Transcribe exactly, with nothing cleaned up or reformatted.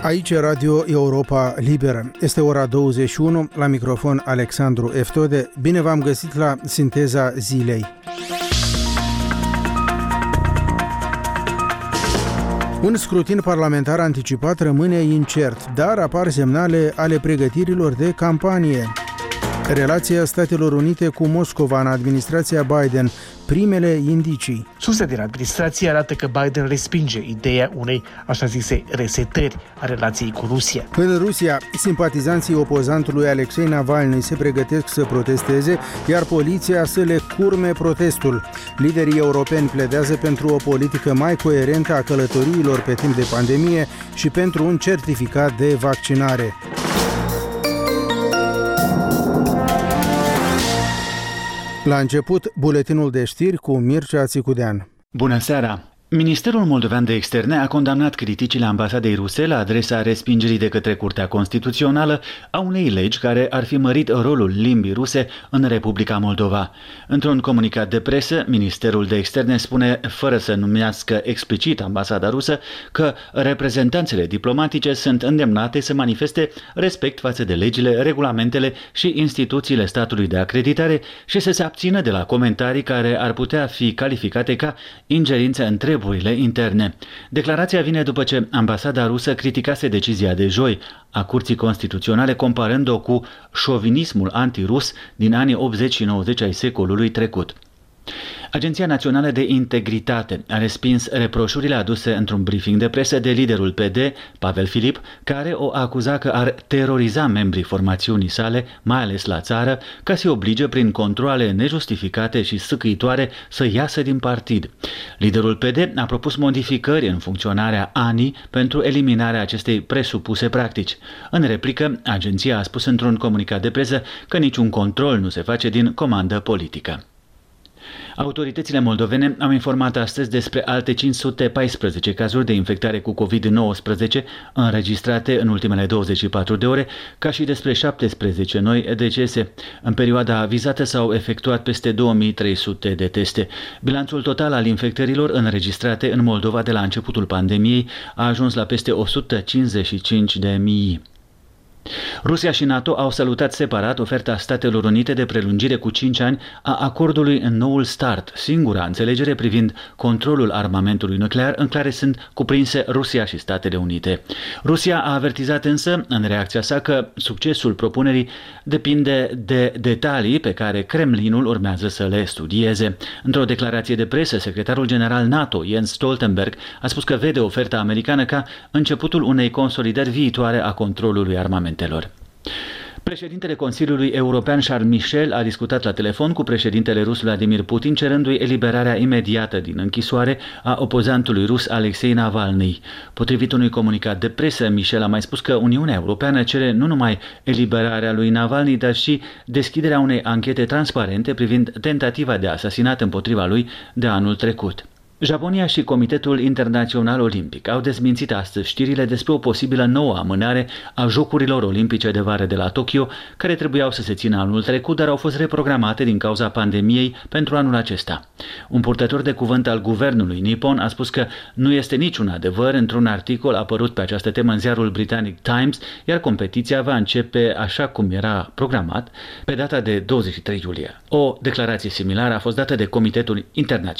Aici e Radio Europa Liberă. Este ora douăzeci și unu, la microfon Alexandru Eftode. Bine v-am găsit la Sinteza Zilei. Un scrutin parlamentar anticipat rămâne incert, dar apar semnale ale pregătirilor de campanie. Relația Statelor Unite cu Moscova în administrația Biden, primele indicii. Surse din administrație arată că Biden respinge ideea unei, așa zise, resetări a relației cu Rusia. În Rusia, simpatizanții opozantului Alexei Navalny se pregătesc să protesteze, iar poliția să le curme protestul. Liderii europeni pledează pentru o politică mai coerentă a călătoriilor pe timp de pandemie și pentru un certificat de vaccinare. La început, buletinul de știri cu Mircea Țicudean. Bună seara! Ministerul Moldovean de Externe a condamnat criticile ambasadei ruse la adresa respingerii de către Curtea Constituțională a unei legi care ar fi mărit rolul limbii ruse în Republica Moldova. Într-un comunicat de presă, Ministerul de Externe spune, fără să numească explicit ambasada rusă, că reprezentanțele diplomatice sunt îndemnate să manifeste respect față de legile, regulamentele și instituțiile statului de acreditare și să se abțină de la comentarii care ar putea fi calificate ca ingerință în treburile interne. Declarația vine după ce ambasada rusă criticase decizia de joi a Curții Constituționale comparând-o cu șovinismul antirus din anii optzeci și nouăzeci ai secolului trecut. Agenția Națională de Integritate a respins reproșurile aduse într-un briefing de presă de liderul P D, Pavel Filip, care o acuza că ar teroriza membrii formațiunii sale, mai ales la țară, ca să-i oblige prin controale nejustificate și sâcâitoare să iasă din partid. Liderul P D a propus modificări în funcționarea A N I pentru eliminarea acestei presupuse practici. În replică, agenția a spus într-un comunicat de presă că niciun control nu se face din comandă politică. Autoritățile moldovene au informat astăzi despre alte cinci sute paisprezece cazuri de infectare cu covid nouăsprezece înregistrate în ultimele douăzeci și patru de ore, ca și despre șaptesprezece noi decese. În perioada vizată s-au efectuat peste două mii trei sute de teste. Bilanțul total al infectărilor înregistrate în Moldova de la începutul pandemiei a ajuns la peste o sută cincizeci și cinci de mii. Rusia și NATO au salutat separat oferta Statelor Unite de prelungire cu cinci ani a acordului în noul START, singura înțelegere privind controlul armamentului nuclear în care sunt cuprinse Rusia și Statele Unite. Rusia a avertizat însă în reacția sa că succesul propunerii depinde de detalii pe care Kremlinul urmează să le studieze. Într-o declarație de presă, secretarul general NATO, Jens Stoltenberg, a spus că vede oferta americană ca începutul unei consolidări viitoare a controlului armamentelor. Președintele Consiliului European Charles Michel a discutat la telefon cu președintele rus Vladimir Putin, cerându-i eliberarea imediată din închisoare a opozantului rus Alexei Navalny. Potrivit unui comunicat de presă, Michel a mai spus că Uniunea Europeană cere nu numai eliberarea lui Navalny, dar și deschiderea unei anchete transparente privind tentativa de asasinat împotriva lui de anul trecut. Japonia și Comitetul Internațional Olimpic au dezmințit astăzi știrile despre o posibilă nouă amânare a Jocurilor Olimpice de vară de la Tokyo, care trebuiau să se țină anul trecut, dar au fost reprogramate din cauza pandemiei pentru anul acesta. Un purtător de cuvânt al guvernului Nippon a spus că nu este niciun adevăr într-un articol apărut pe această temă în ziarul Britanic Times, iar competiția va începe așa cum era programat, pe data de douăzeci și trei iulie. O declarație similară a fost dată de Comitetul Internațional